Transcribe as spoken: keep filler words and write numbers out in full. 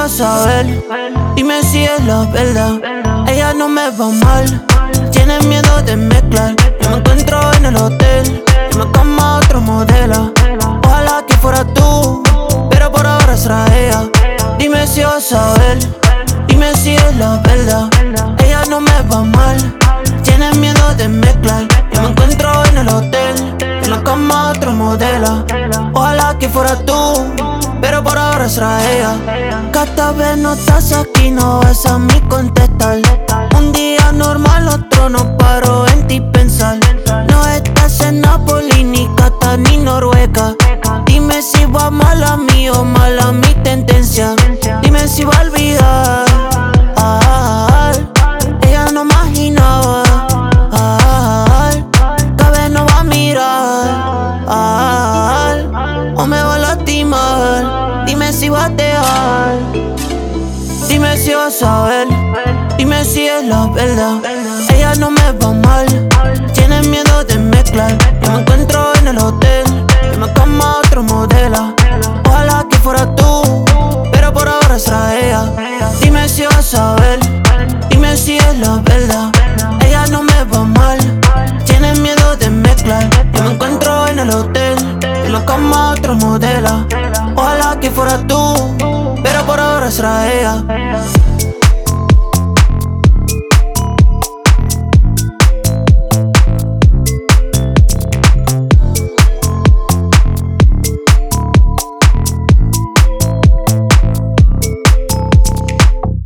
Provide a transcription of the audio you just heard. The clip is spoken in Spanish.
a saber. Dime si es la verdad. Ella no me va mal. Tiene miedo de mezclar. Yo me encuentro en el hotel y me cama otro modelo. Ojalá que fuera tú, pero por ahora será ella. Dime si vas a saber. Dime si es la verdad. Ella no me va mal. Tiene miedo de mezclar. Yo me encuentro en el hotel y me cama otro modelo. Ojalá que fuera tú, pero por ahora será ella. Cada vez no estás aquí, no vas a mí contestar. Un día normal, otro no paro en ti pensar. No estás en Napoli, ni Qatar, ni Noruega. Dime si va mal a mí o mal a mi tendencia. Dime si va a olvidar. Ah, ella no imaginaba. Ah, tal vez no va a mirar. Ah, o me va a lastimar. Dime si va a dejar. Dime si vas a saber. Dime si es la verdad. Ella no me va mal. Tiene miedo de mezclar. Yo me encuentro en el hotel y me cama otro modelo. Ojalá que fuera tú, pero por ahora será ella. Dime si vas a saber. Dime si es la verdad. Ella no me va mal. Tiene miedo de mezclar. Yo me encuentro en el hotel y me cama otro modelo. Ojalá que fuera tú, pero por ahora será ella.